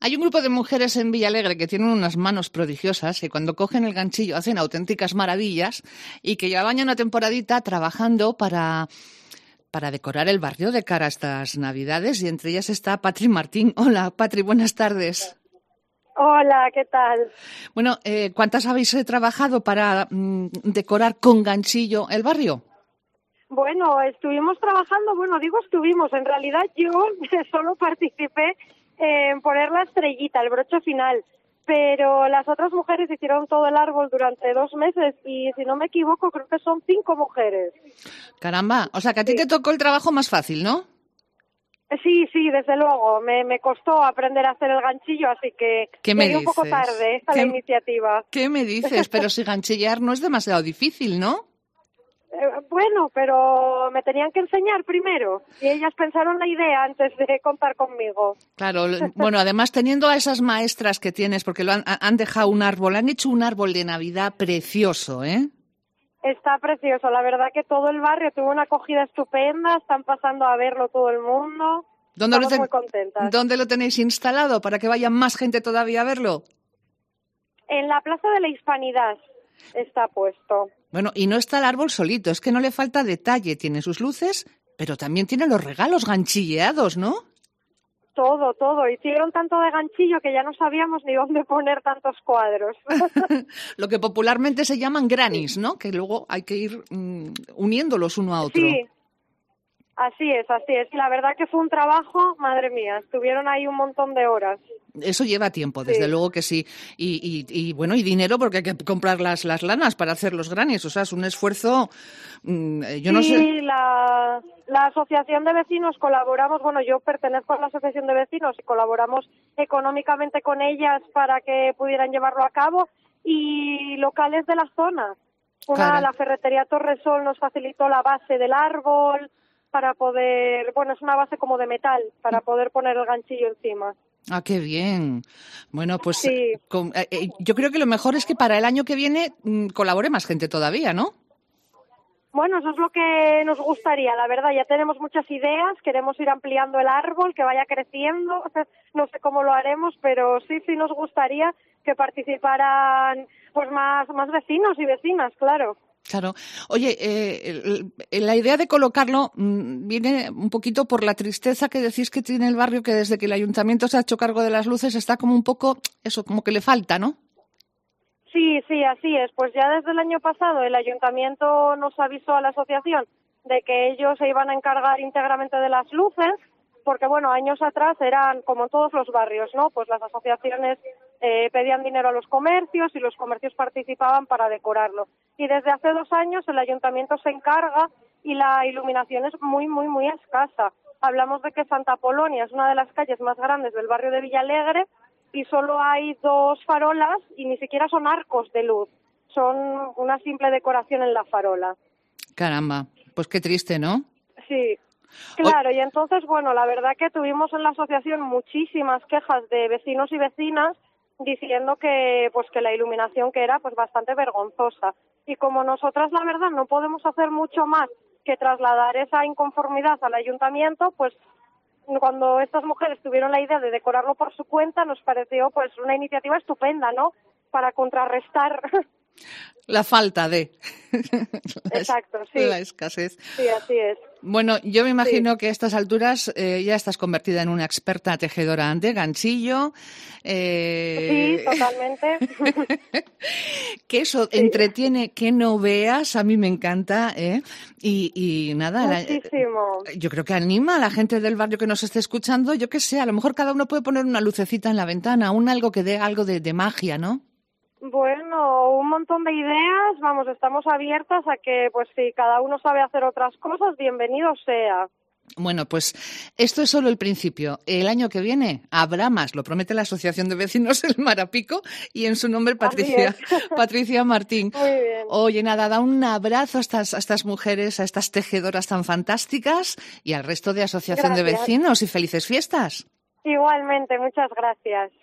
Hay un grupo de mujeres en Villalegre que tienen unas manos prodigiosas y cuando cogen el ganchillo hacen auténticas maravillas y que llevaban ya una temporadita trabajando para decorar el barrio de cara a estas Navidades y entre ellas está Patri Martín. Hola, Patri, buenas tardes. Hola, ¿qué tal? Bueno, ¿cuántas habéis trabajado para decorar con ganchillo el barrio? Bueno, estuvimos trabajando, en realidad yo solo participé en poner la estrellita, el broche final, pero las otras mujeres hicieron todo el árbol durante 2 meses y si no me equivoco creo que son 5 mujeres. Caramba, o sea que a ti te tocó el trabajo más fácil, ¿no? Sí, desde luego, me costó aprender a hacer el ganchillo, así que llegué un poco tarde a la iniciativa. ¿Qué me dices? Pero si ganchillar no es demasiado difícil, ¿no? Bueno, pero me tenían que enseñar primero y ellas pensaron la idea antes de contar conmigo. Claro, bueno, además teniendo a esas maestras que tienes, porque han dejado un árbol, han hecho un árbol de Navidad precioso, ¿eh? Está precioso, la verdad que todo el barrio tuvo una acogida estupenda, están pasando a verlo todo el mundo, estamos muy contentas. ¿Dónde lo tenéis instalado para que vaya más gente todavía a verlo? En la Plaza de la Hispanidad está puesto. Bueno, y no está el árbol solito, es que no le falta detalle, tiene sus luces, pero también tiene los regalos ganchilleados, ¿no? Todo. Hicieron tanto de ganchillo que ya no sabíamos ni dónde poner tantos cuadros. Lo que popularmente se llaman grannies, ¿no? Que luego hay que ir uniéndolos uno a otro. Sí, así es. La verdad que fue un trabajo, madre mía, estuvieron ahí un montón de horas. Eso lleva tiempo, desde luego que sí. Y bueno, y dinero porque hay que comprar las lanas para hacer los grannies. O sea, es un esfuerzo, no sé. Sí, la asociación de vecinos colaboramos, yo pertenezco a la asociación de vecinos y colaboramos económicamente con ellas para que pudieran llevarlo a cabo y locales de la zona. La ferretería Torresol nos facilitó la base del árbol para poder, es una base como de metal para poder poner el ganchillo encima. Ah, qué bien. Bueno, pues sí. Yo creo que lo mejor es que para el año que viene colabore más gente todavía, ¿no? Bueno, eso es lo que nos gustaría, la verdad. Ya tenemos muchas ideas, queremos ir ampliando el árbol, que vaya creciendo. No sé cómo lo haremos, pero sí nos gustaría que participaran más vecinos y vecinas, claro. Claro. Oye, la idea de colocarlo viene un poquito por la tristeza que decís que tiene el barrio, que desde que el ayuntamiento se ha hecho cargo de las luces está como un poco, como que le falta, ¿no? Sí, así es. Pues ya desde el año pasado el ayuntamiento nos avisó a la asociación de que ellos se iban a encargar íntegramente de las luces, porque años atrás eran como en todos los barrios, ¿no? Pues las asociaciones pedían dinero a los comercios y los comercios participaban para decorarlo. Y desde hace 2 años el ayuntamiento se encarga y la iluminación es muy escasa. Hablamos de que Santa Polonia es una de las calles más grandes del barrio de Villalegre y solo hay 2 farolas y ni siquiera son arcos de luz, son una simple decoración en la farola. Caramba, pues qué triste, ¿no? Sí. Claro, y entonces, la verdad que tuvimos en la asociación muchísimas quejas de vecinos y vecinas diciendo que la iluminación que era bastante vergonzosa. Y como nosotras, la verdad, no podemos hacer mucho más que trasladar esa inconformidad al ayuntamiento, cuando estas mujeres tuvieron la idea de decorarlo por su cuenta, nos pareció una iniciativa estupenda, ¿no? Para contrarrestar la falta de... Exacto, sí. La escasez. Sí, así es. Bueno, yo me imagino que a estas alturas ya estás convertida en una experta tejedora de ganchillo. Sí, totalmente. Que eso entretiene, que no veas, a mí me encanta, ¿eh? Y nada, muchísimo. Yo creo que anima a la gente del barrio que nos esté escuchando, yo qué sé, a lo mejor cada uno puede poner una lucecita en la ventana, algo que dé algo de magia, ¿no? Bueno, un montón de ideas, estamos abiertas a que, si cada uno sabe hacer otras cosas, bienvenido sea. Bueno, pues esto es solo el principio. El año que viene habrá más, lo promete la Asociación de Vecinos del Marapico y en su nombre Patricia Martín. Muy bien. Oye, nada, da un abrazo a estas mujeres, a estas tejedoras tan fantásticas y al resto de Asociación de Vecinos y felices fiestas. Igualmente, muchas gracias.